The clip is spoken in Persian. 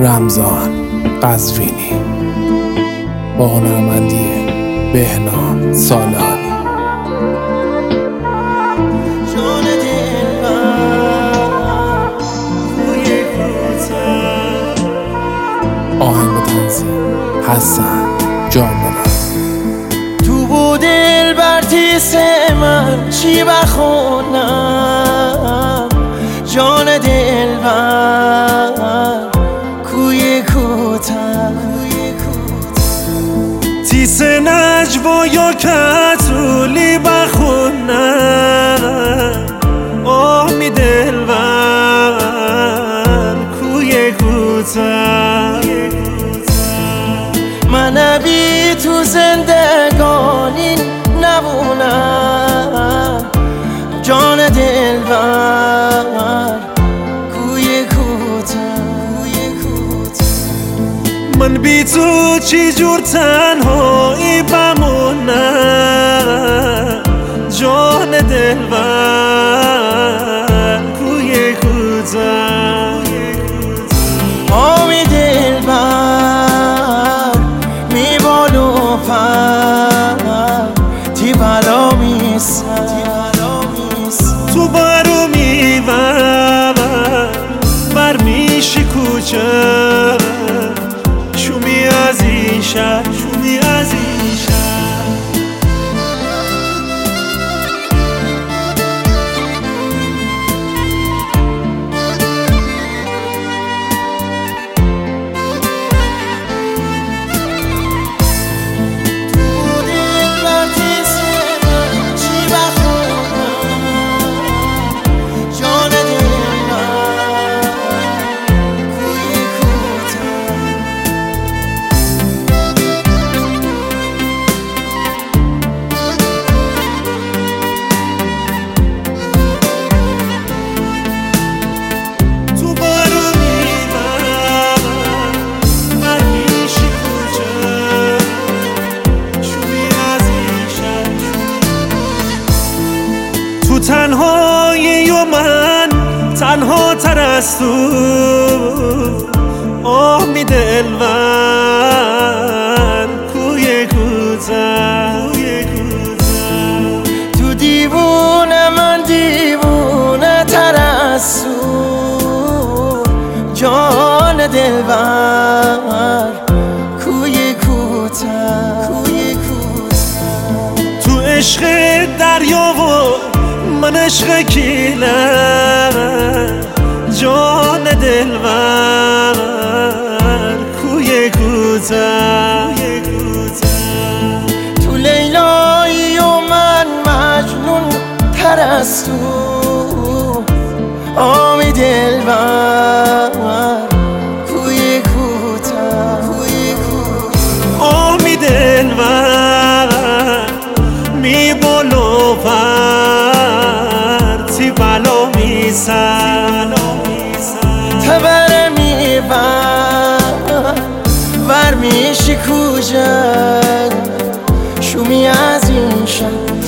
رمضان قزوینی با هنرمندی بهنام سالانی. آهنگ و تنظیم حسن جاملان. تو بود دلبر تیس من چی بخونم، جان دلبر کوی کوتاه تیس نجوا یا کتولی بخونم، آه می دلبر کوی کوتاه. من بی تو زندگانی نبونم، جان دلبر کوی کوتاه. من بی تو چی جور تنهایی بمونم، جان دلبر کوی کوتاه. آمی دلبر می بالو پر تی بلا میسن تو بارو میور بر میشی کوچه شومی از این شهر، شومی از این شهر. تو تنهایی و من تنها تر از تو، آه می دلبر کوی کوتاه. تو دیوونه من دیوونه تر از تو، جان دلبر کوی کوتاه. تو عشق دریا و من عشق کیلم، جان دلبر کوی کوتاه. تو لیلایی و من مجنون تر از تو، آمی دلبر کوی کوتاه. آمی دلبر می بالو پر تی بلا میسن تبره میبر ور میشی کوچه شومی از این شهر.